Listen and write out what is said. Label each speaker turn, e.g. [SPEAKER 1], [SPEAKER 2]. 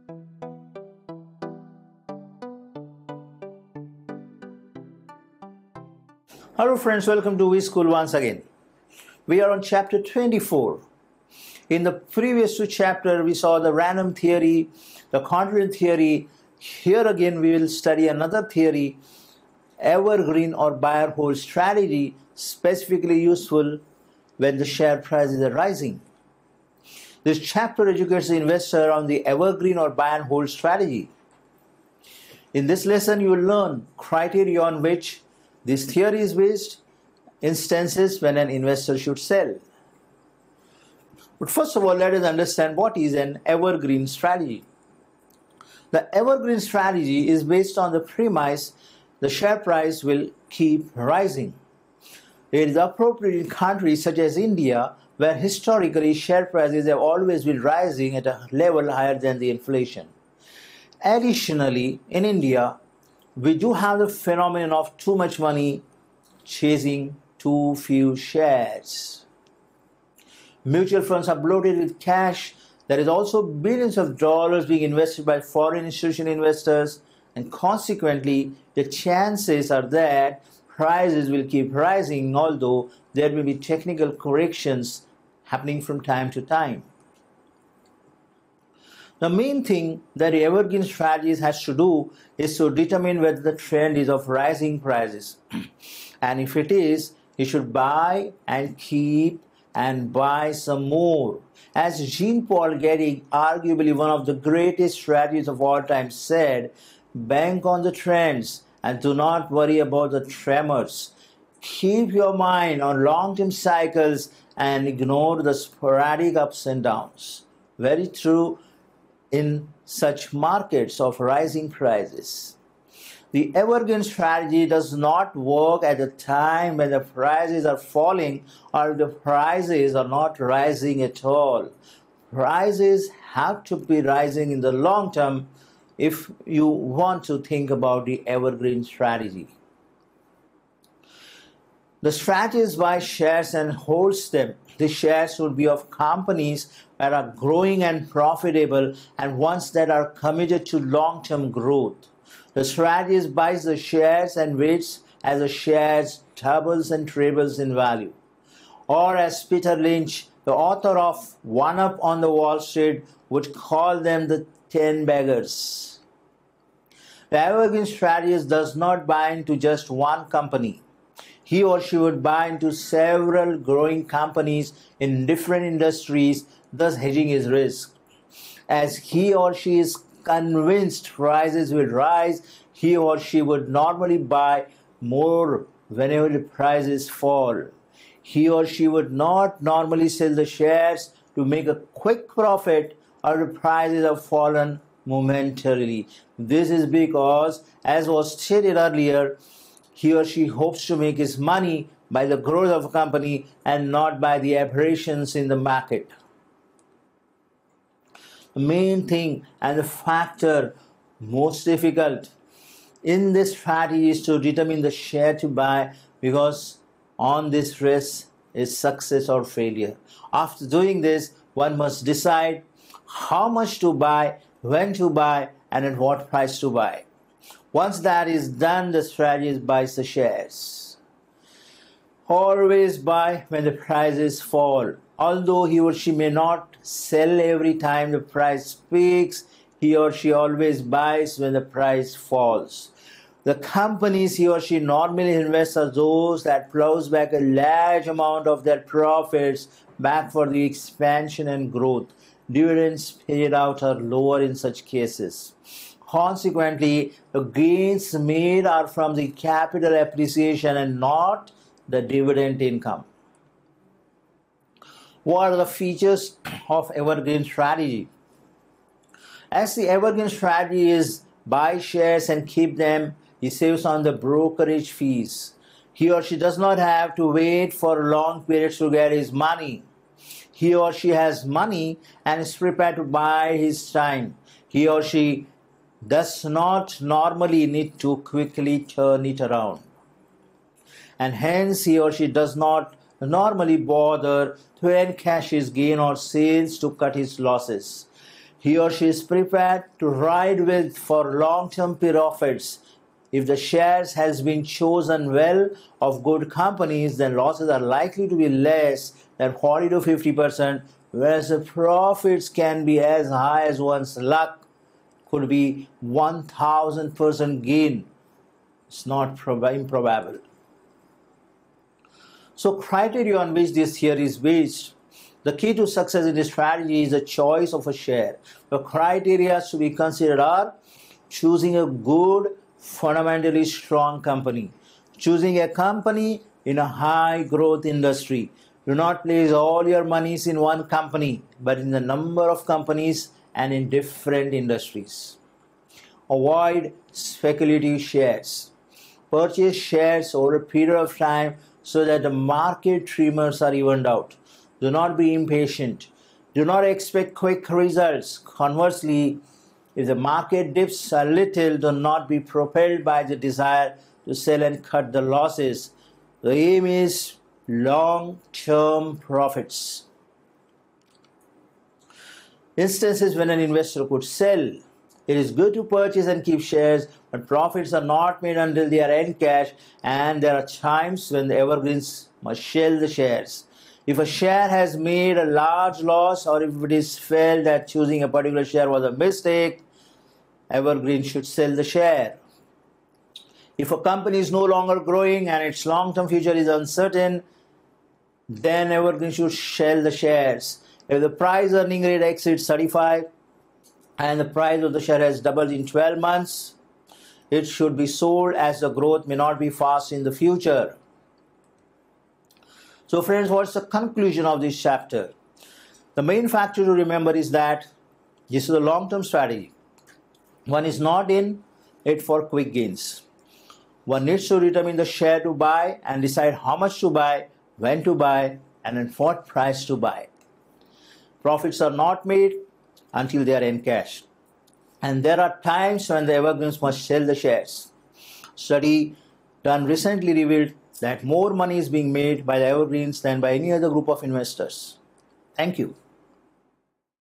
[SPEAKER 1] Hello friends, welcome to vSchool once again. We are on chapter 24. In the previous two chapters, we saw the random theory, the contrarian theory. Here again, we will study another theory, evergreen or buy or hold strategy, specifically useful when the share prices are rising. This chapter educates the investor on the evergreen or buy and hold strategy. In this lesson, you will learn criteria on which this theory is based, instances when an investor should sell. But first of all, let us understand what is an evergreen strategy. The evergreen strategy is based on the premise the share price will keep rising. It is appropriate in countries such as India, where historically share prices have always been rising at a level higher than the inflation. Additionally, in India, we do have the phenomenon of too much money chasing too few shares. Mutual funds are bloated with cash. There is also billions of dollars being invested by foreign institutional investors, and consequently, the chances are that prices will keep rising, although there may be technical corrections happening from time to time. The main thing that the evergreen strategies has to do is to determine whether the trend is of rising prices. And if it is, you should buy and keep and buy some more. As Jean-Paul Getty, arguably one of the greatest strategists of all time, said, bank on the trends and do not worry about the tremors. Keep your mind on long-term cycles and ignore the sporadic ups and downs. Very true in such markets of rising prices. The evergreen strategy does not work at the time when the prices are falling or the prices are not rising at all. Prices have to be rising in the long term if you want to think about the evergreen strategy. The strategist buys shares and holds them. The shares would be of companies that are growing and profitable and ones that are committed to long-term growth. The strategist buys the shares and waits as the shares doubles and trebles in value. Or as Peter Lynch, the author of One Up on the Wall Street, would call them the 10 beggars. The evergreen strategist does not buy into just one company. He or she would buy into several growing companies in different industries, thus hedging his risk. As he or she is convinced prices will rise, he or she would normally buy more whenever the prices fall. He or she would not normally sell the shares to make a quick profit or the prices have fallen momentarily. This is because, as was stated earlier, he or she hopes to make his money by the growth of a company and not by the aberrations in the market. The main thing and the factor most difficult in this strategy is to determine the share to buy, because on this risk is success or failure. After doing this, one must decide how much to buy, when to buy, and at what price to buy. Once that is done, the strategist buys the shares. Always buy when the prices fall. Although he or she may not sell every time the price peaks, he or she always buys when the price falls. The companies he or she normally invests are those that plows back a large amount of their profits back for the expansion and growth. Dividends paid out are lower in such cases. Consequently, the gains made are from the capital appreciation and not the dividend income. What are the features of evergreen strategy? As the evergreen strategy is buy shares and keep them, he saves on the brokerage fees. He or she does not have to wait for long periods to get his money. He or she has money and is prepared to buy his time. He or she does not normally need to quickly turn it around, and hence he or she does not normally bother to encash his gain or sales to cut his losses. he or she is prepared to ride with for long-term profits. If the shares has been chosen well of good companies, then losses are likely to be less than 40 to 50%, whereas the profits can be as high as one's luck could be 1000% gain. It's not improbable. So criteria on which this theory is based. The key to success in this strategy is the choice of a share. The criteria to be considered are choosing a good, fundamentally strong company, choosing a company in a high growth industry. Do not place all your monies in one company, but in the number of companies and in different industries. Avoid speculative shares. Purchase shares over a period of time so that the market tremors are evened out. Do not be impatient. Do not expect quick results. Conversely, if the market dips a little, do not be propelled by the desire to sell and cut the losses. The aim is long-term profits. Instances when an investor could sell. It is good to purchase and keep shares, but profits are not made until they are encashed, and there are times when the evergreens must sell the shares. If a share has made a large loss, or if it is felt that choosing a particular share was a mistake, evergreen should sell the share. If a company is no longer growing and its long-term future is uncertain, then evergreen should sell the shares. If the price earning rate exceeds 35 and the price of the share has doubled in 12 months, it should be sold as the growth may not be fast in the future. So friends, what's the conclusion of this chapter? The main factor to remember is that this is a long-term strategy. One is not in it for quick gains. One needs to determine the share to buy and decide how much to buy, when to buy, and at what price to buy. Profits are not made until they are encashed. And there are times when the evergreens must sell the shares. Study done recently revealed that more money is being made by the evergreens than by any other group of investors. Thank you.